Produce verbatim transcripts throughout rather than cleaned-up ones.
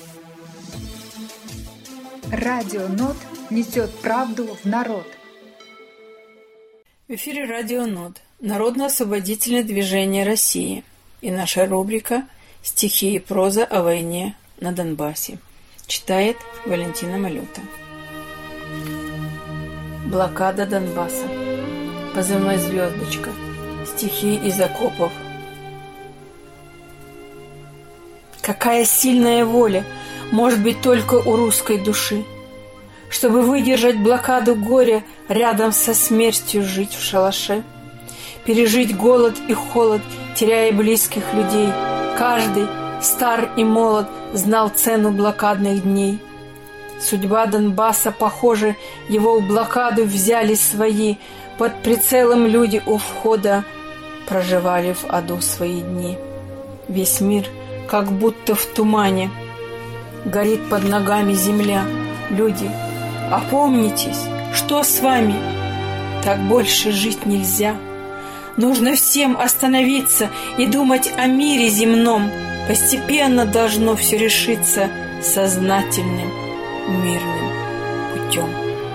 Радио НОТ несет правду в народ. В эфире Радио НОТ, Народно-освободительное движение России, и наша рубрика «Стихи и проза о войне на Донбассе». Читает Валентина Малюта. Блокада Донбасса. Позывной «Звездочка». Стихи из окопов. Какая сильная воля может быть только у русской души, чтобы выдержать блокаду горя, рядом со смертью жить в шалаше, пережить голод и холод, теряя близких людей. Каждый, стар и молод, знал цену блокадных дней. Судьба Донбасса, похоже, его в блокаду взяли свои, под прицелом люди у входа проживали в аду свои дни. Весь мир, как будто в тумане, горит под ногами земля. Люди, опомнитесь, что с вами? Так больше жить нельзя. Нужно всем остановиться и думать о мире земном. Постепенно должно все решиться сознательным, мирным путем.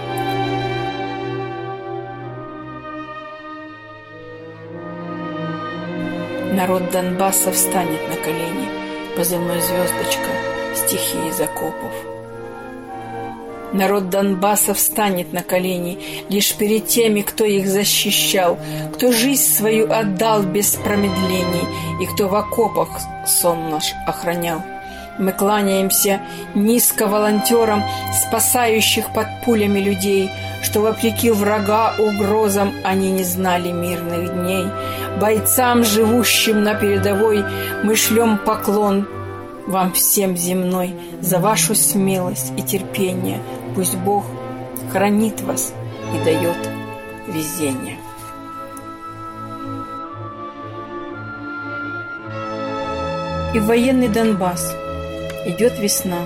Народ Донбасса встанет на колени. Позывной «Звездочка». Стихи из окопов. Народ Донбасса встанет на колени лишь перед теми, кто их защищал, кто жизнь свою отдал без промедлений и кто в окопах сон наш охранял. Мы кланяемся низко волонтерам, спасающих под пулями людей, что вопреки врага угрозам они не знали мирных дней. Бойцам, живущим на передовой, мы шлем поклон вам всем земной за вашу смелость и терпение. Пусть Бог хранит вас и дает везение. И в военный Донбасс идет весна.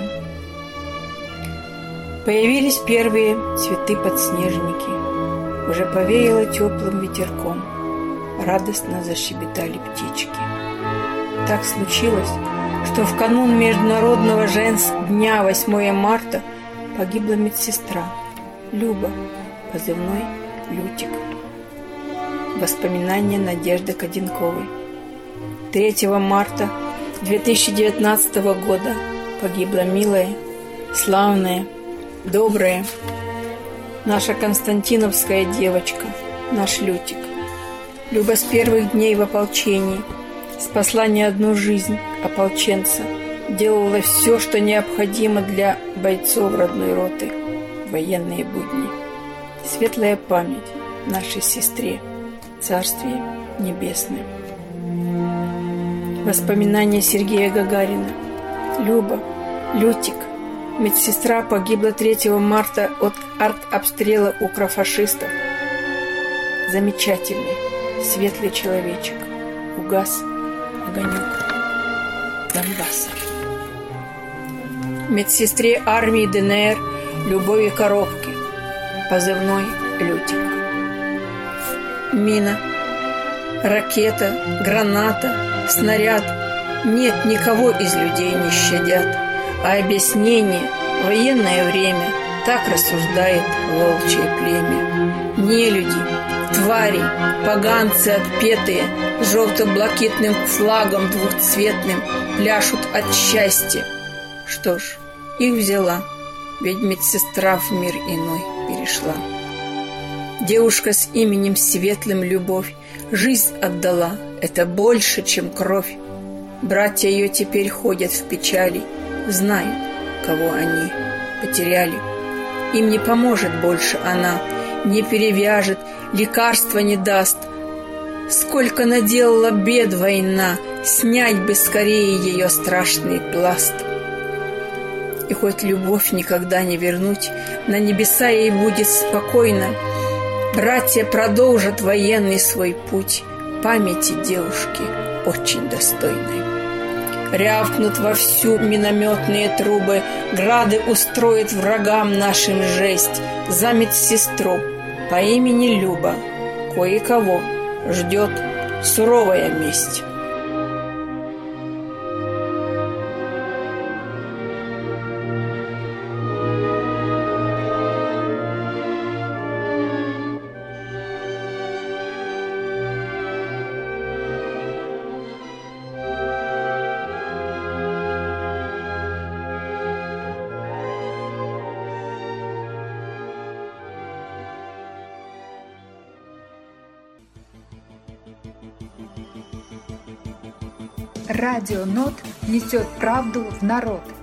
Появились первые цветы-подснежники. Уже повеяло теплым ветерком. Радостно защебетали птички. Так случилось, что в канун Международного женского дня восьмого марта погибла медсестра Люба, позывной Лютик. Воспоминания Надежды Каденковой. третьего марта две тысячи девятнадцатого года погибла милая, славная, добрая наша константиновская девочка, наш Лютик. Люба с первых дней в ополчении спасла не одну жизнь ополченца, делала все, что необходимо для бойцов родной роты в военные будни. Светлая память нашей сестре, Царствие Небесное. Воспоминания Сергея Гагарина. Люба, Лютик, медсестра, погибла третьего марта от артобстрела укрофашистов. Замечательный, светлый человечек. Угас огонек Донбасса. Медсестре армии ДНР Любови Коробки, позывной Лютик. Мина, ракета, граната, снаряд. Нет, никого из людей не щадят. А объяснение — военное время. Так рассуждает волчье племя. Нелюди, твари, поганцы отпетые, с желто-блакитным флагом двухцветным пляшут от счастья. Что ж, их взяла, ведь медсестра в мир иной перешла. Девушка с именем светлым Любовь жизнь отдала, это больше, чем кровь. Братья ее теперь ходят в печали, знают, кого они потеряли. Им не поможет больше она, не перевяжет, лекарства не даст. Сколько наделала бед война, снять бы скорее ее страшный пласт. И хоть любовь никогда не вернуть, на небеса ей будет спокойно. Братья продолжат военный свой путь, памяти девушки очень достойной. Рявкнут вовсю минометные трубы, грады устроят врагам нашим жесть. За медсестру по имени Люба кое-кого ждет суровая месть. Радио НОТ несет правду в народ.